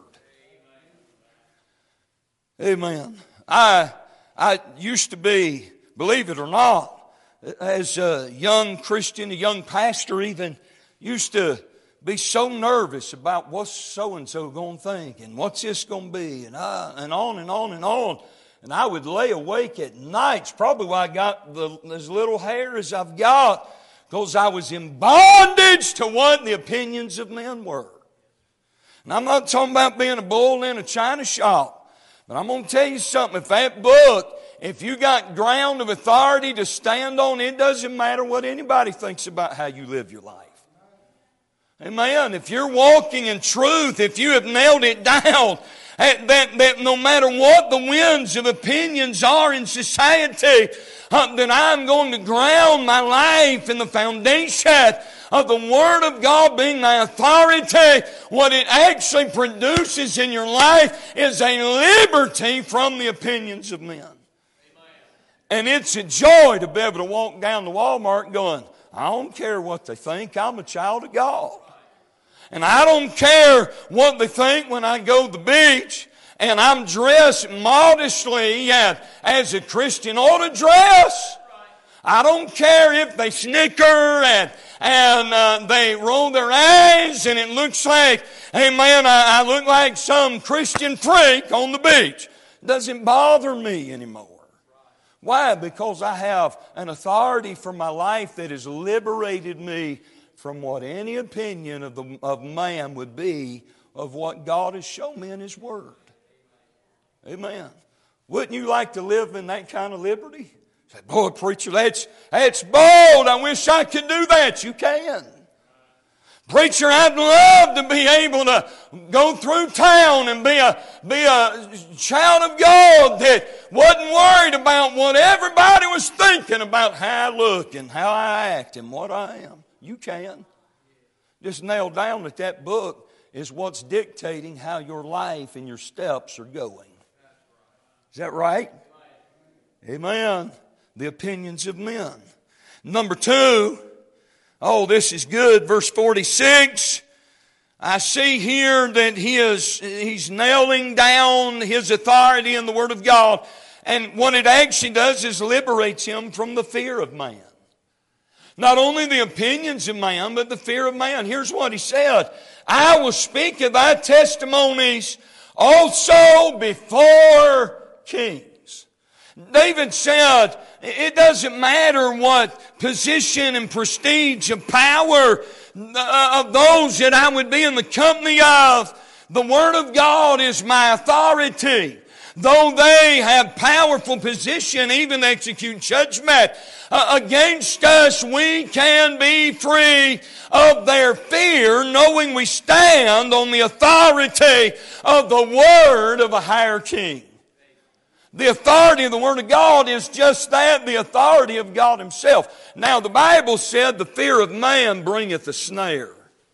Amen. I used to be, believe it or not, as a young Christian, a young pastor even, used to be so nervous about what's so-and-so going to think and what's this going to be and on and on and on. And I would lay awake at nights, probably why I got as little hair as I've got, because I was in bondage to what the opinions of men were. And I'm not talking about being a bull in a china shop, but I'm going to tell you something. If that book, if you got ground of authority to stand on, it doesn't matter what anybody thinks about how you live your life. Amen. If you're walking in truth, if you have nailed it down, that no matter what the winds of opinions are in society, that I'm going to ground my life in the foundation of the Word of God being my authority. What it actually produces in your life is a liberty from the opinions of men. Amen. And it's a joy to be able to walk down to Walmart going, I don't care what they think, I'm a child of God. And I don't care what they think when I go to the beach and I'm dressed modestly as a Christian ought to dress. I don't care if they snicker and they roll their eyes and it looks like, hey man, I look like some Christian freak on the beach. It doesn't bother me anymore. Why? Because I have an authority for my life that has liberated me from what any opinion of man would be of what God has shown me in His Word. Amen. Wouldn't you like to live in that kind of liberty? Say, boy, preacher, that's bold. I wish I could do that. You can. Preacher, I'd love to be able to go through town and be a child of God that wasn't worried about what everybody was thinking about how I look and how I act and what I am. You can. Just nail down that book is what's dictating how your life and your steps are going. Is that right? Amen. The opinions of men. Number 2, this is good. Verse 46. I see here that he's nailing down his authority in the Word of God. And what it actually does is liberates him from the fear of man. Not only the opinions of man, but the fear of man. Here's what he said. I will speak of thy testimonies also before kings. David said, it doesn't matter what position and prestige and power of those that I would be in the company of. The Word of God is my authority. Though they have powerful position, even execute judgment against us, we can be free of their fear, knowing we stand on the authority of the Word of a higher King. The authority of the Word of God is just that, the authority of God Himself. Now, the Bible said the fear of man bringeth a snare.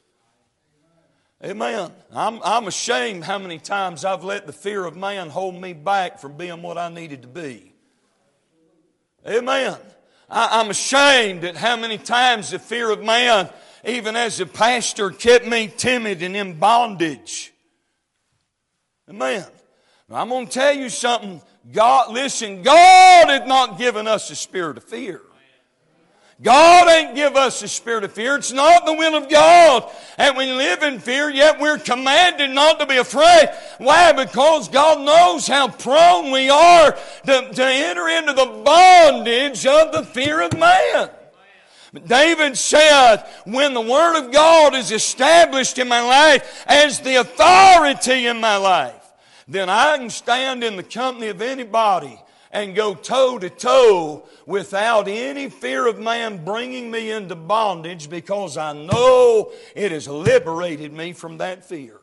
Amen. I'm ashamed how many times I've let the fear of man hold me back from being what I needed to be. Amen. I'm ashamed at how many times the fear of man, even as a pastor, kept me timid and in bondage. Amen. Now, I'm going to tell you something. God had not given us a spirit of fear. God ain't give us a spirit of fear. It's not the will of God. And we live in fear, yet we're commanded not to be afraid. Why? Because God knows how prone we are to enter into the bondage of the fear of man. But David said, when the Word of God is established in my life as the authority in my life, then I can stand in the company of anybody and go toe to toe without any fear of man bringing me into bondage, because I know it has liberated me from that fear.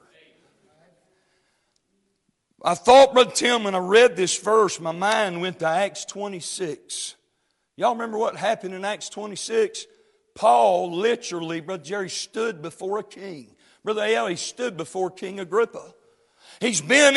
I thought, Brother Tim, when I read this verse, my mind went to Acts 26. Y'all remember what happened in Acts 26? Paul literally, Brother Jerry, stood before a king. Brother Al, he stood before King Agrippa. He's been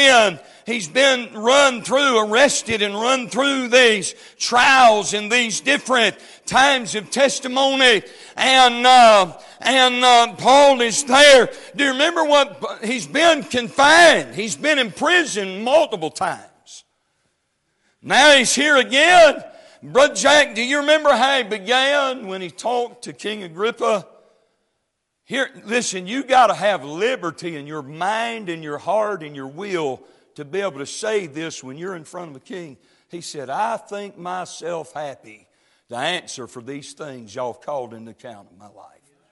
arrested and run through these trials and these different times of testimony. And Paul is there. Do you remember what? He's been confined. He's been in prison multiple times. Now he's here again. Brother Jack, do you remember how he began when he talked to King Agrippa? Here, listen, you got to have liberty in your mind and your heart and your will to be able to say this when you're in front of a king. He said, I think myself happy to answer for these things y'all have called into account in my life.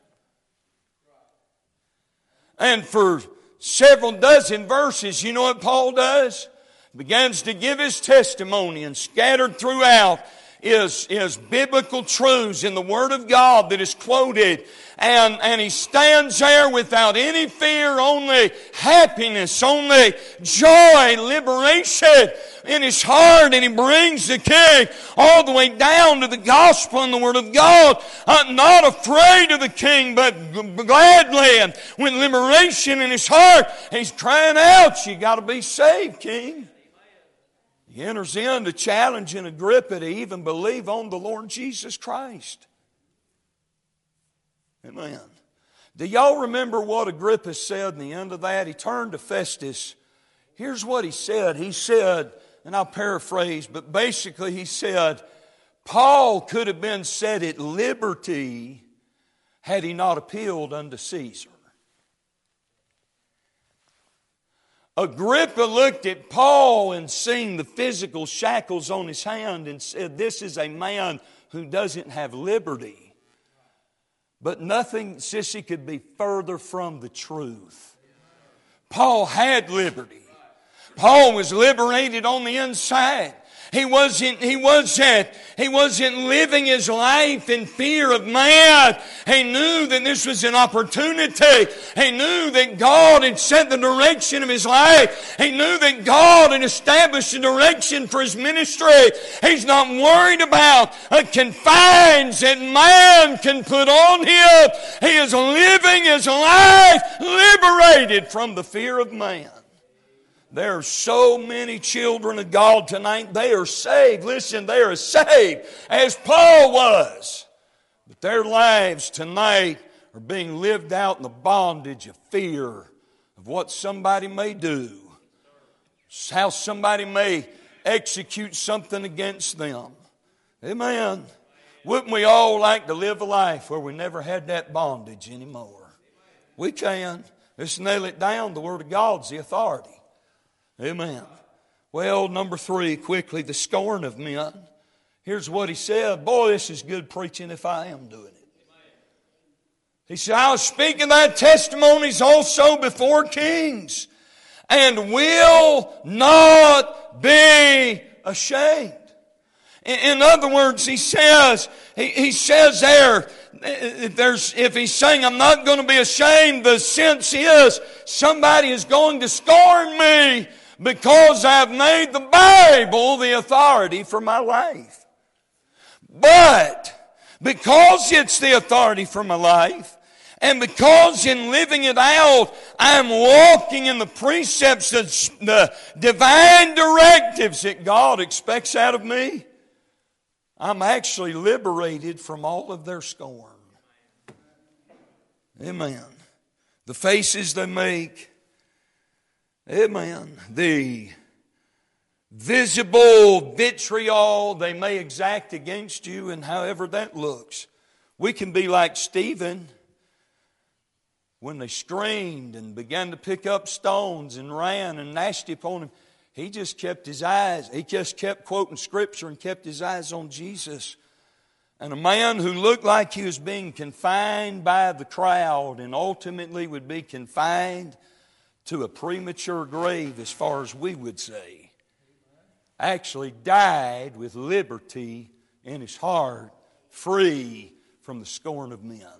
And for several dozen verses, you know what Paul does? Begins to give his testimony, and scattered throughout is biblical truths in the Word of God that is quoted. And he stands there without any fear, only happiness, only joy, liberation in his heart. And he brings the king all the way down to the gospel and the Word of God. Not afraid of the king, but gladly and with liberation in his heart. He's crying out, you got to be saved, king. He enters into challenging Agrippa to even believe on the Lord Jesus Christ. Amen. Do y'all remember what Agrippa said in the end of that? He turned to Festus. Here's what he said. He said, and I'll paraphrase, but basically he said, Paul could have been set at liberty had he not appealed unto Caesar. Agrippa looked at Paul and seen the physical shackles on his hand and said, this is a man who doesn't have liberty. But nothing, sissy, could be further from the truth. Paul had liberty. Paul was liberated on the inside. He wasn't living his life in fear of man. He knew that this was an opportunity. He knew that God had set the direction of his life. He knew that God had established the direction for his ministry. He's not worried about the confines that man can put on him. He is living his life liberated from the fear of man. There are so many children of God tonight. They are saved. Listen, they are saved as Paul was. But their lives tonight are being lived out in the bondage of fear of what somebody may do, how somebody may execute something against them. Amen. Wouldn't we all like to live a life where we never had that bondage anymore? We can. Let's nail it down. The Word of God's the authority. Amen. Well, number 3, quickly, the scorn of men. Here's what he said. Boy, this is good preaching if I am doing it. He said, I was speaking thy testimonies also before kings, and will not be ashamed. In other words, he says there, if he's saying I'm not going to be ashamed, the sense is somebody is going to scorn me because I've made the Bible the authority for my life. But because it's the authority for my life, and because in living it out, I'm walking in the precepts, the divine directives that God expects out of me, I'm actually liberated from all of their scorn. Amen. The faces they make. Amen. The visible vitriol they may exact against you, and however that looks. We can be like Stephen when they screamed and began to pick up stones and ran and gnashed upon him. He just kept his eyes. He just kept quoting Scripture and kept his eyes on Jesus. And a man who looked like he was being confined by the crowd and ultimately would be confined to a premature grave, as far as we would say, actually died with liberty in his heart, free from the scorn of men.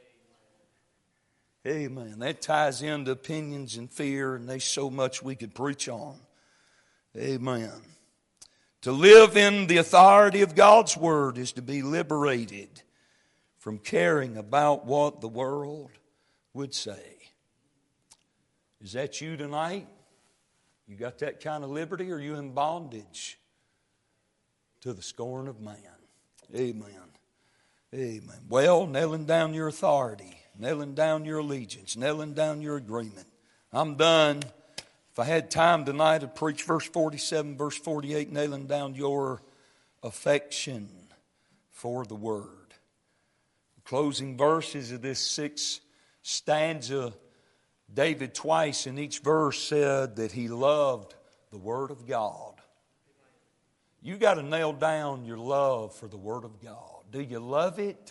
Amen. That ties into opinions and fear, and there's so much we could preach on. Amen. To live in the authority of God's Word is to be liberated from caring about what the world would say. Is that you tonight? You got that kind of liberty, or are you in bondage to the scorn of man? Amen. Amen. Well, nailing down your authority, nailing down your allegiance, nailing down your agreement. I'm done. If I had time tonight, I'd preach verse 47, verse 48, nailing down your affection for the Word. The closing verses of this 6th stanza, David twice in each verse said that he loved the Word of God. You got to nail down your love for the Word of God. Do you love it?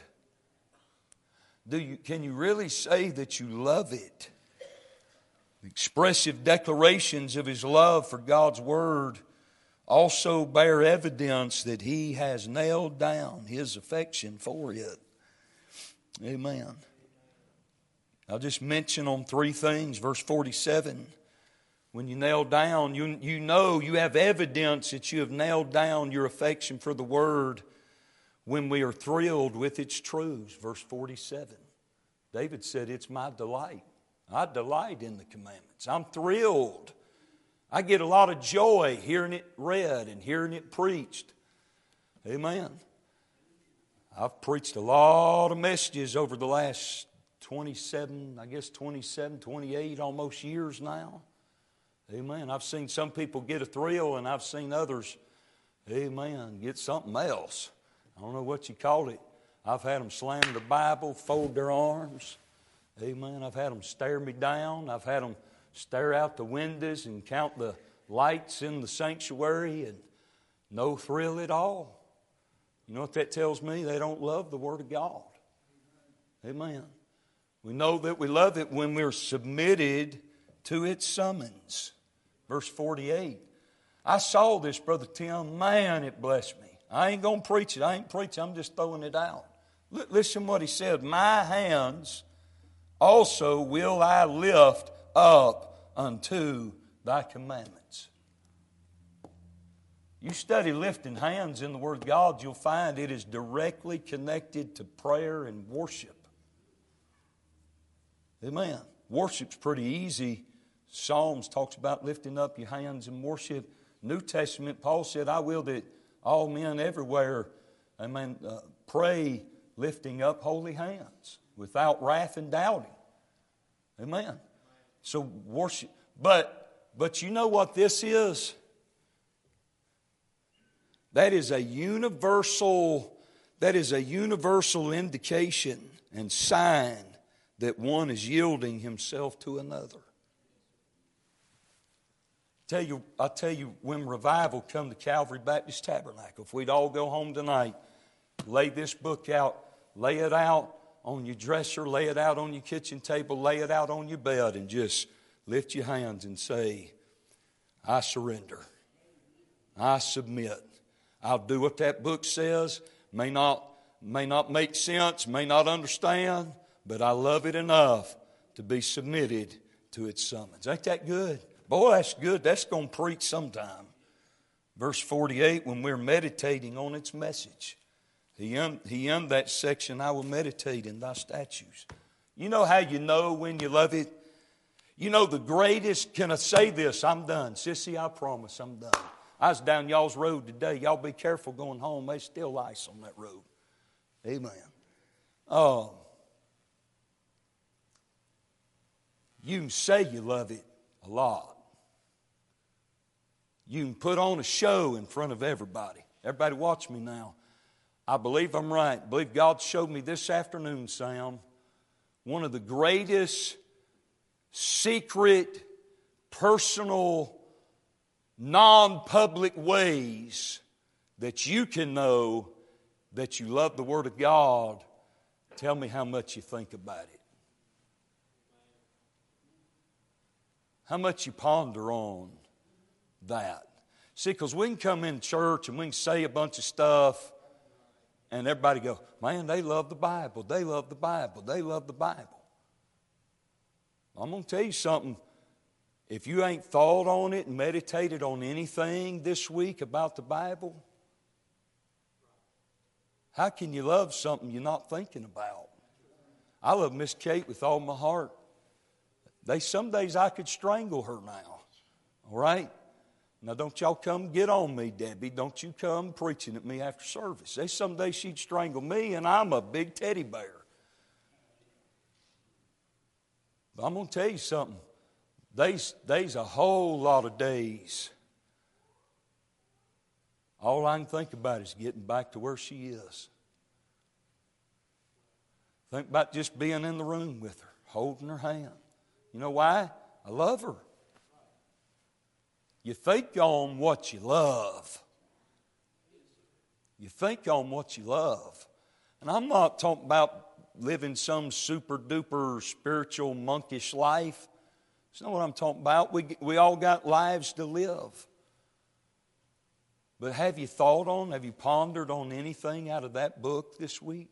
Can you really say that you love it? The expressive declarations of his love for God's Word also bear evidence that he has nailed down his affection for it. Amen. I'll just mention on three things. Verse 47, when you nail down, you know you have evidence that you have nailed down your affection for the Word when we are thrilled with its truths. Verse 47, David said, it's my delight. I delight in the commandments. I'm thrilled. I get a lot of joy hearing it read and hearing it preached. Amen. I've preached a lot of messages over the last 27, 28 almost years now. Amen. I've seen some people get a thrill, and I've seen others, amen, get something else. I don't know what you call it. I've had them slam the Bible, fold their arms. Amen. I've had them stare me down. I've had them stare out the windows and count the lights in the sanctuary, and no thrill at all. You know what that tells me? They don't love the Word of God. Amen. We know that we love it when we're submitted to its summons. Verse 48. I saw this, Brother Tim. Man, it blessed me. I ain't going to preach it. I ain't preaching. I'm just throwing it out. Listen what he said. My hands also will I lift up unto thy commandments. You study lifting hands in the Word of God, you'll find it is directly connected to prayer and worship. Amen. Worship's pretty easy. Psalms talks about lifting up your hands in worship. New Testament, Paul said, I will that all men everywhere, pray lifting up holy hands without wrath and doubting. Amen. So worship. But you know what this is? That is a universal indication and sign that one is yielding himself to another. I tell you, when revival come to Calvary Baptist Tabernacle, if we'd all go home tonight, lay this book out, lay it out on your dresser, lay it out on your kitchen table, lay it out on your bed, and just lift your hands and say, I surrender. I submit. I'll do what that book says. May not make sense, may not understand, but I love it enough to be submitted to its summons. Ain't that good? Boy, that's good. That's going to preach sometime. Verse 48, when we're meditating on its message, he ended that section, I will meditate in thy statutes. You know how you know when you love it? You know the greatest, can I say this? I'm done. Sissy, I promise I'm done. I was down y'all's road today. Y'all be careful going home. There's still ice on that road. Amen. You can say you love it a lot. You can put on a show in front of everybody. Everybody watch me now. I believe I'm right. I believe God showed me this afternoon, Sam, one of the greatest secret, personal, non-public ways that you can know that you love the Word of God. Tell me how much you think about it. How much you ponder on that. See, because we can come in church and we can say a bunch of stuff and everybody go, man, they love the Bible. They love the Bible. They love the Bible. I'm going to tell you something. If you ain't thought on it and meditated on anything this week about the Bible, how can you love something you're not thinking about? I love Miss Kate with all my heart. Some days I could strangle her now. All right? Now don't y'all come get on me, Debbie. Don't you come preaching at me after service. There's some days she'd strangle me and I'm a big teddy bear. But I'm going to tell you something. There's a whole lot of days. All I can think about is getting back to where she is. Think about just being in the room with her, holding her hand. You know why? I love her. You think on what you love. You think on what you love. And I'm not talking about living some super duper spiritual monkish life. That's not what I'm talking about. We all got lives to live. But have you pondered on anything out of that book this week?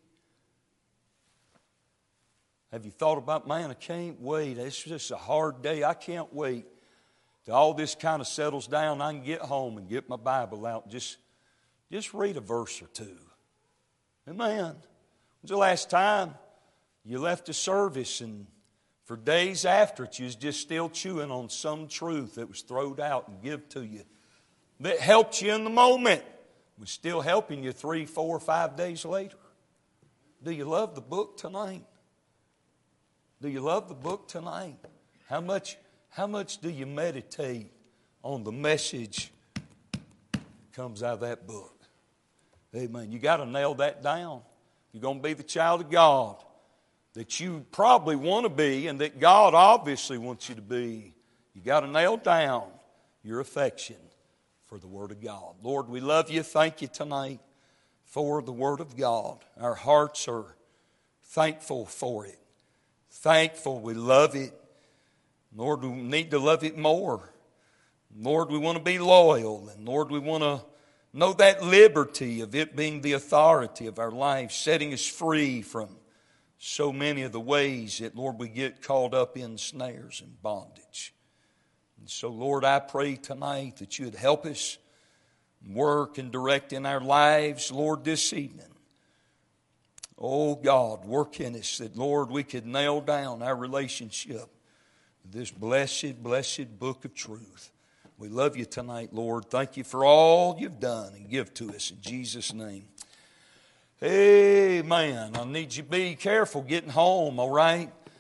Have you thought about, man, I can't wait. It's just a hard day. I can't wait till all this kind of settles down. I can get home and get my Bible out and just read a verse or two. Amen. When's the last time you left a service and for days after it you was just still chewing on some truth that was thrown out and given to you that helped you in the moment, was still helping you 3, 4, 5 days later? Do you love the book tonight? Do you love the book tonight? How much do you meditate on the message that comes out of that book? Amen. You got to nail that down. You're going to be the child of God that you probably want to be and that God obviously wants you to be. You got to nail down your affection for the Word of God. Lord, we love you. Thank you tonight for the Word of God. Our hearts are thankful for it. Thankful we love it. Lord, we need to love it more. Lord, we want to be loyal. And Lord, we want to know that liberty of it being the authority of our life, setting us free from so many of the ways that, Lord, we get caught up in snares and bondage. And so, Lord, I pray tonight that you would help us work and direct in our lives, Lord, this evening. Oh, God, work in us that, Lord, we could nail down our relationship with this blessed, blessed book of truth. We love you tonight, Lord. Thank you for all you've done and give to us in Jesus' name. Amen. I need you to be careful getting home, all right?